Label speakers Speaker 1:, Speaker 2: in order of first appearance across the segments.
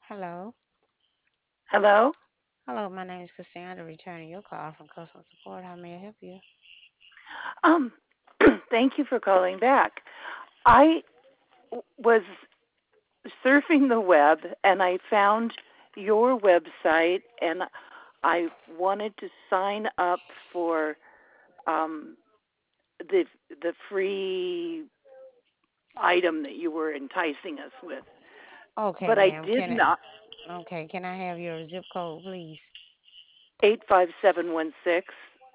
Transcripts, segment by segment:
Speaker 1: Hello.
Speaker 2: Hello?
Speaker 1: Hello, my name is Cassandra, returning your call from customer support. How may I help you?
Speaker 2: Um, Thank you for calling back. I was surfing the web and I found your website and I wanted to sign up for um, the the free item that you were enticing us with,
Speaker 1: Okay,
Speaker 2: but I
Speaker 1: ma'am.
Speaker 2: did not.
Speaker 1: Can I have your zip code, please?
Speaker 2: 85716.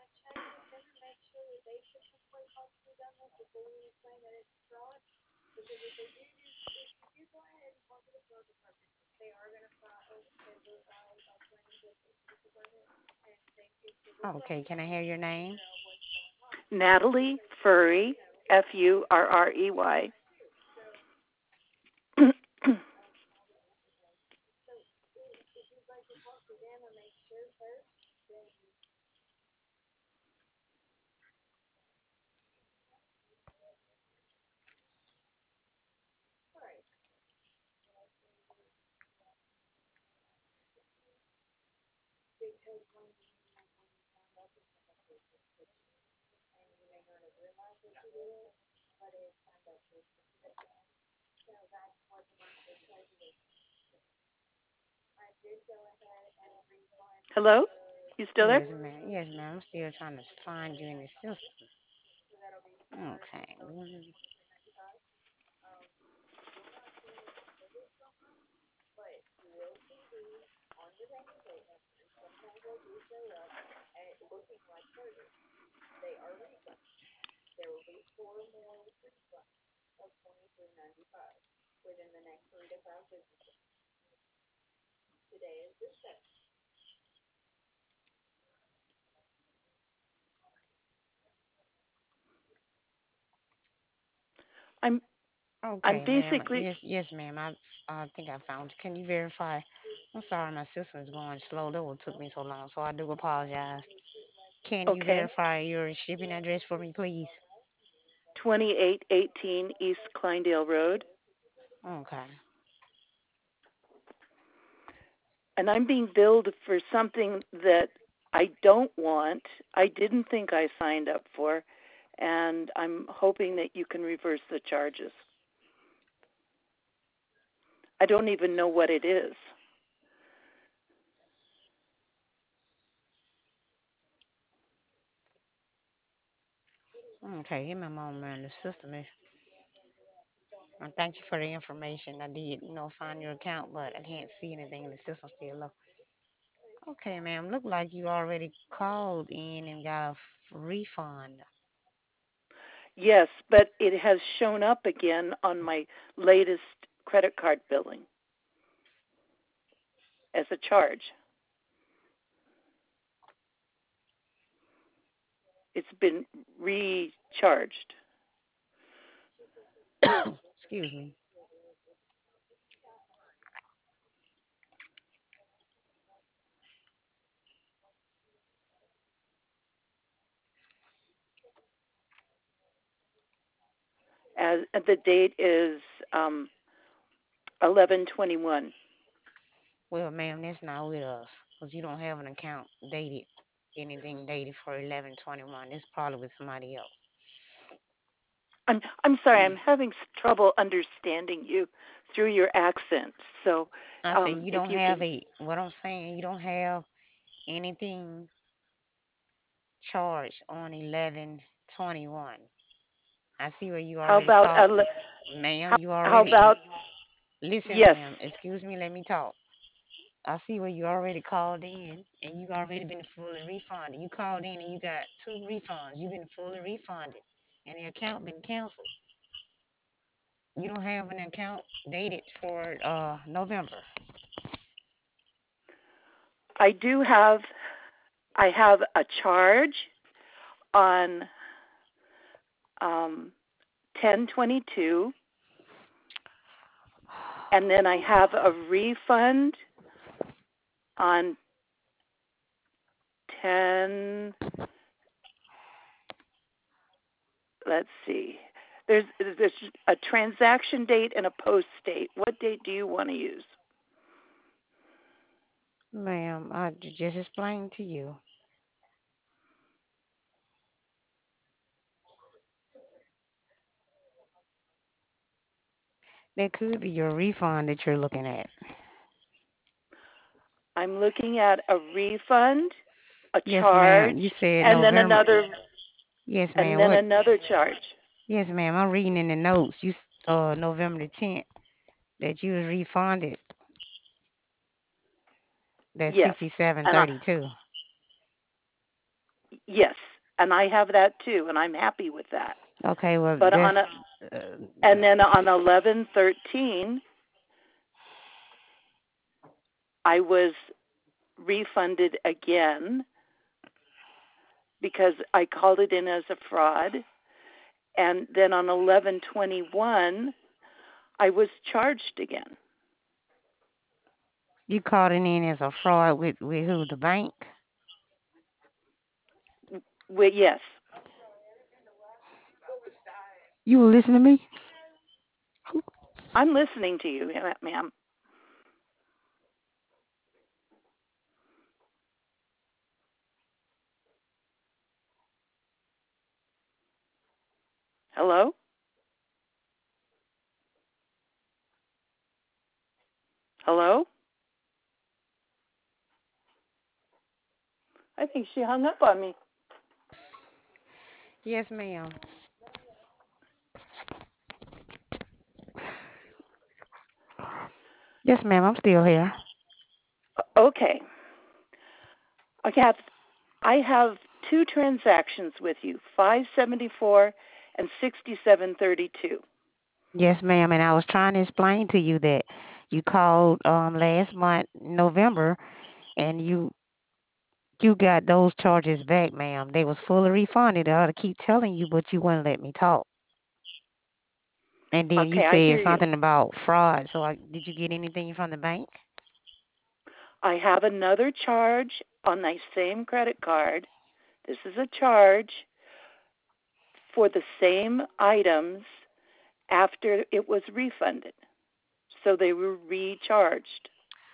Speaker 1: Okay, can I have your name?
Speaker 2: Natalie Furry, Furrey. Hello? You still there?
Speaker 1: Yes, ma'am. Yes, ma'am. I'm still trying to find you in the system. Okay.
Speaker 2: I'm I'm
Speaker 1: Okay, ma'am.
Speaker 2: basically
Speaker 1: Yes, ma'am. I think I found you. Can you verify? I'm sorry, my system is going slow. That what took me so long, so I do apologize. Can you
Speaker 2: okay.
Speaker 1: verify your shipping address for me, please?
Speaker 2: 2818 East Kleindale Road,
Speaker 1: Okay.
Speaker 2: and I'm being billed for something that I don't want. I didn't think I signed up for, and I'm hoping that you can reverse the charges. I don't even know what it is.
Speaker 1: Okay, give me a moment, man. The system is. Thank you for the information. I did, find your account, but I can't see anything in the system still low. Okay, ma'am. Look like you already called in and got a refund.
Speaker 2: Yes, but it has shown up again on my latest credit card billing as a charge. It's been recharged
Speaker 1: Excuse me.
Speaker 2: as the date is 11/21.
Speaker 1: Well, ma'am, that's not with us because you don't have an account dated, anything dated for 11/21. It's probably with somebody else.
Speaker 2: I'm sorry. I'm having trouble understanding you through your accent. So,
Speaker 1: I say you
Speaker 2: if
Speaker 1: don't
Speaker 2: you
Speaker 1: have
Speaker 2: can,
Speaker 1: what I'm saying, you don't have anything charged on 11/21. I see where you
Speaker 2: how
Speaker 1: already
Speaker 2: about
Speaker 1: called. Ma'am, you
Speaker 2: how
Speaker 1: already,
Speaker 2: about
Speaker 1: listen,
Speaker 2: yes?
Speaker 1: ma'am, excuse me, let me talk. I see where you already called in and you already been fully refunded. You called in and you got two refunds. You've been fully refunded and the account been canceled. You don't have an account dated for November.
Speaker 2: I do have. I have a charge on 10/22, and then I have a refund on 10. Let's see. There's a transaction date and a post date. What date do you want to use?
Speaker 1: Ma'am, I just explained to you. That could be your refund that you're looking at.
Speaker 2: I'm looking at a refund, a
Speaker 1: Yes, ma'am.
Speaker 2: charge,
Speaker 1: You said
Speaker 2: and then
Speaker 1: November.
Speaker 2: Yes,
Speaker 1: Yes, ma'am. What?
Speaker 2: another charge.
Speaker 1: Yes, ma'am. I'm reading in the notes. November the 10th that you was refunded that
Speaker 2: Yes. And
Speaker 1: 67.32.
Speaker 2: yes, and I have that too, and I'm happy with that.
Speaker 1: Okay, well
Speaker 2: But
Speaker 1: that's uh,
Speaker 2: and then on 11/13, I was refunded again because I called it in as a fraud, and then on 11/21, I was charged again.
Speaker 1: you called it in as a fraud with who? The bank?
Speaker 2: Well, yes,
Speaker 1: You will listen to me?
Speaker 2: I'm listening to you, ma'am. Hello? Hello? I think she hung up on me.
Speaker 1: Yes, ma'am. Yes, ma'am. I'm still here.
Speaker 2: Okay. I have two transactions with you, 574 and 6732.
Speaker 1: Yes, ma'am. And I was trying to explain to you that you called last month, November, and you got those charges back, ma'am. They was fully refunded. I ought to keep telling you, but you wouldn't let me talk. And then you
Speaker 2: Okay, I
Speaker 1: said
Speaker 2: hear you.
Speaker 1: something about fraud. So did you get anything from the bank?
Speaker 2: I have another charge on my same credit card. This is a charge for the same items after it was refunded. So they were recharged.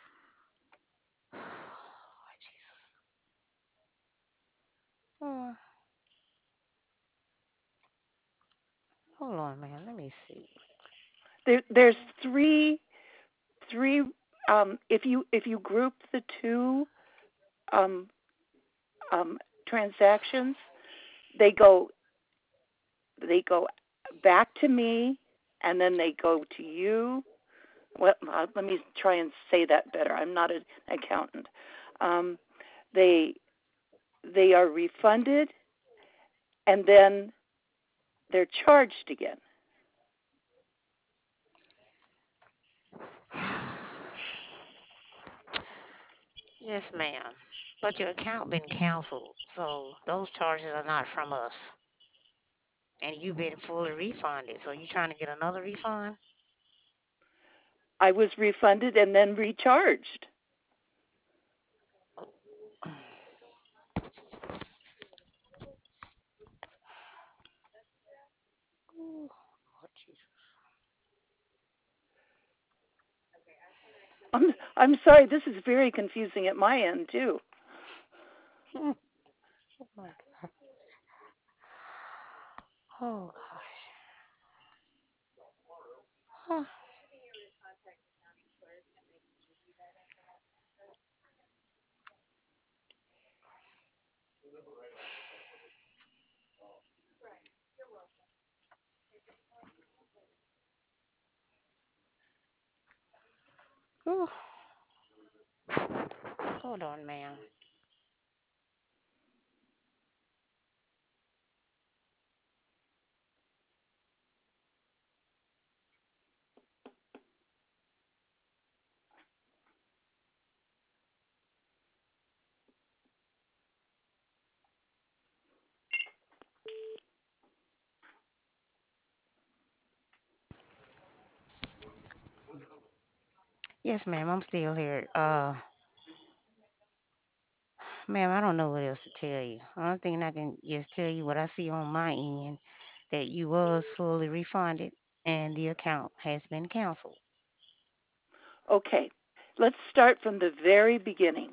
Speaker 1: Oh, hold on, man. Let me see.
Speaker 2: There's three if you group the two um, um, transactions, they go they go back to me, and then they go to you. Well, let me try and say that better. I'm not an accountant. Um, they they are refunded, and then they're charged again.
Speaker 1: Yes, ma'am. But your account been canceled, so those charges are not from us. And you've been fully refunded. So you trying to get another refund?
Speaker 2: I was refunded and then recharged.
Speaker 1: Ooh, Lord Jesus.
Speaker 2: I'm sorry. This is very confusing at my end too.
Speaker 1: Oh my God. Oh gosh. Huh. Ooh. Hold on, ma'am. Yes, ma'am. I'm still here. Ma'am, I don't know what else to tell you. Only thing I can just tell you what I see on my end that you was fully refunded and the account has been canceled.
Speaker 2: Okay. Let's start from the very beginning.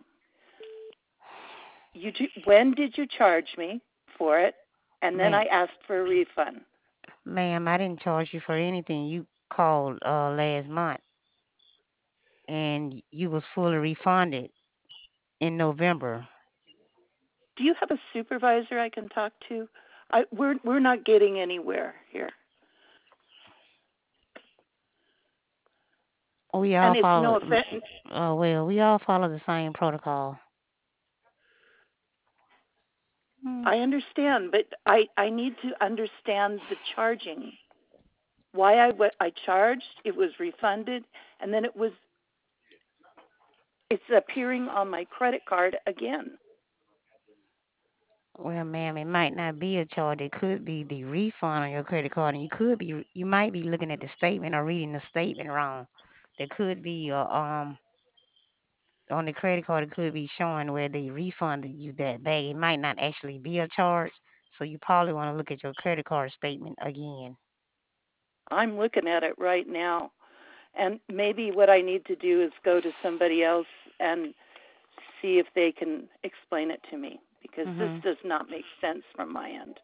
Speaker 2: When did you charge me for it? And then
Speaker 1: Man,
Speaker 2: I asked for a refund.
Speaker 1: ma'am, I didn't charge you for anything. You called last month and you was fully refunded in November.
Speaker 2: Do you have a supervisor I can talk to? We're not getting anywhere here,
Speaker 1: We all
Speaker 2: and it's
Speaker 1: follow.
Speaker 2: no offense.
Speaker 1: Well, we all follow the same protocol. Mm.
Speaker 2: I understand, but I need to understand the charging. Why I charged, it was refunded, and then it's appearing on my credit card again.
Speaker 1: Well, ma'am, it might not be a charge. It could be the refund on your credit card, and you might be looking at the statement or reading the statement wrong. There could be on the credit card. It could be showing where they refunded you that back. It might not actually be a charge, so you probably want to look at your credit card statement again.
Speaker 2: I'm looking at it right now, and maybe what I need to do is go to somebody else and see if they can explain it to me because this
Speaker 1: Mhm.
Speaker 2: does not make sense from my end.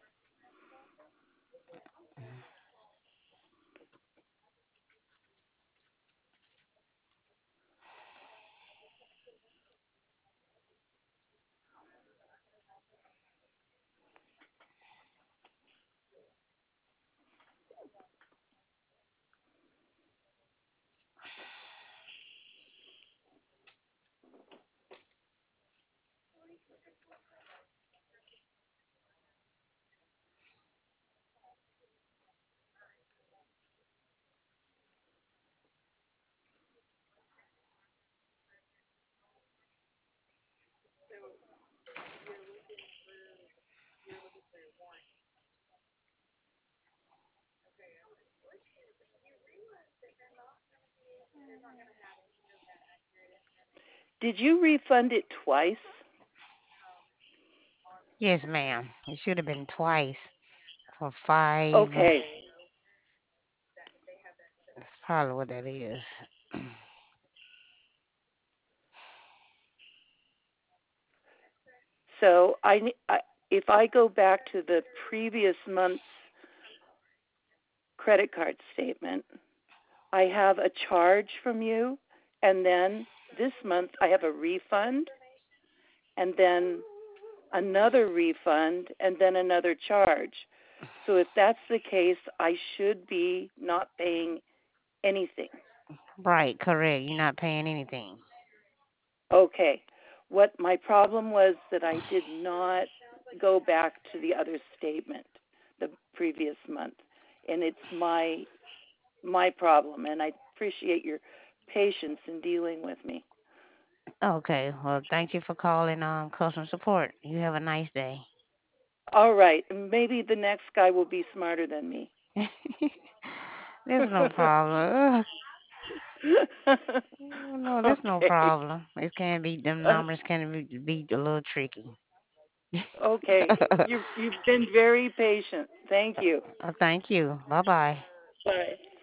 Speaker 2: Did you refund it twice?
Speaker 1: Yes, ma'am. It should have been twice for five.
Speaker 2: Okay.
Speaker 1: That's probably what that is.
Speaker 2: So if I go back to the previous month's credit card statement, I have a charge from you, and then this month I have a refund, and then another refund, and then another charge. So if that's the case, I should be not paying anything.
Speaker 1: Right, correct. You're not paying anything.
Speaker 2: Okay. What my problem was that I did not go back to the other statement the previous month. And it's my problem, and I appreciate your patience in dealing with me.
Speaker 1: Okay, well, thank you for calling customer support. You have a nice day.
Speaker 2: All right, maybe the next guy will be smarter than me.
Speaker 1: There's no problem. No, there's no
Speaker 2: Okay.
Speaker 1: problem. It can be them numbers can be a little tricky.
Speaker 2: Okay. You've been very patient. Thank you.
Speaker 1: Thank you. Bye bye.
Speaker 2: Bye.